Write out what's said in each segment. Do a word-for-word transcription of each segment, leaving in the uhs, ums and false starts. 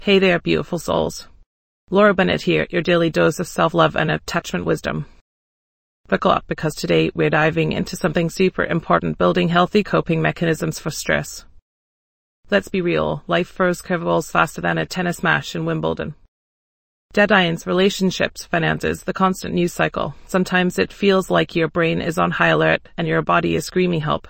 Hey there, beautiful souls. Laura Bennett here, your daily dose of self-love and attachment wisdom. Buckle up, because today we're diving into something super important: building healthy coping mechanisms for stress. Let's be real, life throws curveballs faster than a tennis match in Wimbledon. Deadlines, relationships, finances, the constant news cycle. Sometimes it feels like your brain is on high alert and your body is screaming help.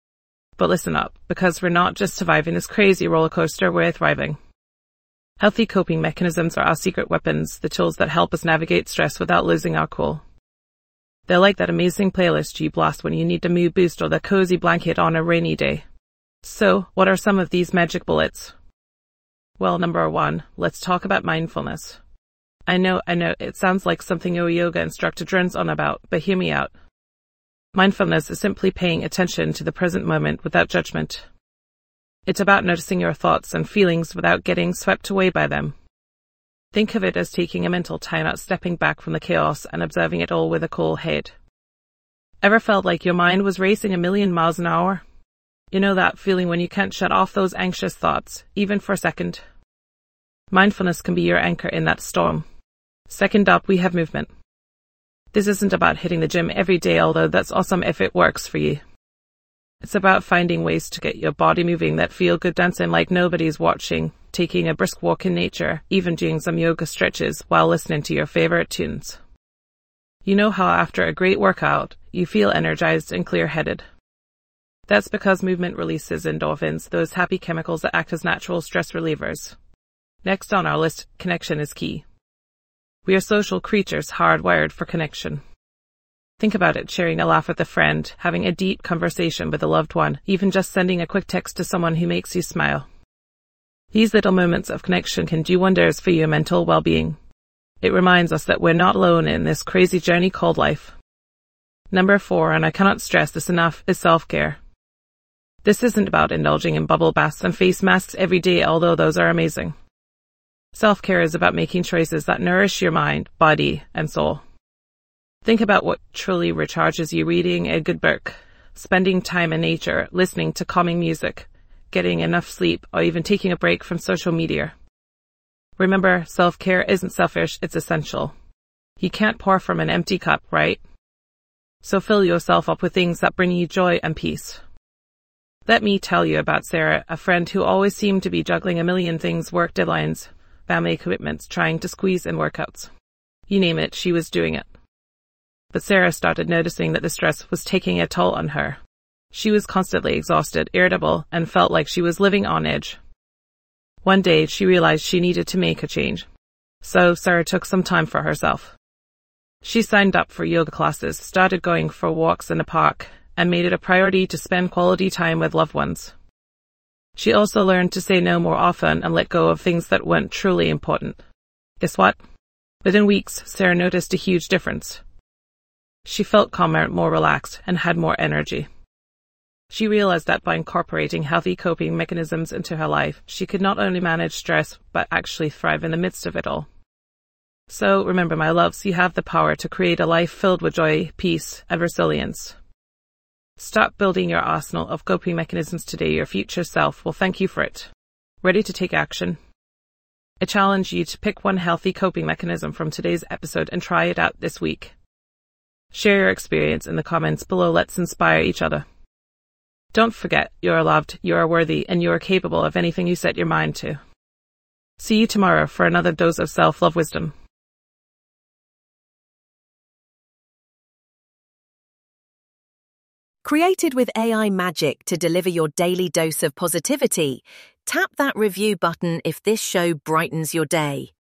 But listen up, because we're not just surviving this crazy roller coaster, we're thriving. Healthy coping mechanisms are our secret weapons, the tools that help us navigate stress without losing our cool. They're like that amazing playlist you blast when you need a mood boost or the cozy blanket on a rainy day. So, what are some of these magic bullets? Well, number one, let's talk about mindfulness. I know, I know, it sounds like something your yoga instructor drones on about, but hear me out. Mindfulness is simply paying attention to the present moment without judgment. It's about noticing your thoughts and feelings without getting swept away by them. Think of it as taking a mental timeout, stepping back from the chaos and observing it all with a cool head. Ever felt like your mind was racing a million miles an hour? You know that feeling when you can't shut off those anxious thoughts, even for a second? Mindfulness can be your anchor in that storm. Second up, we have movement. This isn't about hitting the gym every day, although that's awesome if it works for you. It's about finding ways to get your body moving, that feel good dancing like nobody's watching, taking a brisk walk in nature, even doing some yoga stretches while listening to your favorite tunes. You know how after a great workout, you feel energized and clear-headed? That's because movement releases endorphins, those happy chemicals that act as natural stress relievers. Next on our list, connection is key. We are social creatures hardwired for connection. Think about it: sharing a laugh with a friend, having a deep conversation with a loved one, even just sending a quick text to someone who makes you smile. These little moments of connection can do wonders for your mental well-being. It reminds us that we're not alone in this crazy journey called life. Number four, and I cannot stress this enough, is self-care. This isn't about indulging in bubble baths and face masks every day, although those are amazing. Self-care is about making choices that nourish your mind, body, and soul. Think about what truly recharges you: reading a good book, spending time in nature, listening to calming music, getting enough sleep, or even taking a break from social media. Remember, self-care isn't selfish, it's essential. You can't pour from an empty cup, right? So fill yourself up with things that bring you joy and peace. Let me tell you about Sarah, a friend who always seemed to be juggling a million things: work deadlines, family commitments, trying to squeeze in workouts. You name it, she was doing it. But Sarah started noticing that the stress was taking a toll on her. She was constantly exhausted, irritable, and felt like she was living on edge. One day, she realized she needed to make a change. So Sarah took some time for herself. She signed up for yoga classes, started going for walks in the park, and made it a priority to spend quality time with loved ones. She also learned to say no more often and let go of things that weren't truly important. Guess what? Within weeks, Sarah noticed a huge difference. She felt calmer, more relaxed, and had more energy. She realized that by incorporating healthy coping mechanisms into her life, she could not only manage stress, but actually thrive in the midst of it all. So remember, my loves, you have the power to create a life filled with joy, peace, and resilience. Start building your arsenal of coping mechanisms today. Your future self will thank you for it. Ready to take action? I challenge you to pick one healthy coping mechanism from today's episode and try it out this week. Share your experience in the comments below. Let's inspire each other. Don't forget, you are loved, you are worthy, and you are capable of anything you set your mind to. See you tomorrow for another dose of self-love wisdom. Created with A I magic to deliver your daily dose of positivity, tap that review button if this show brightens your day.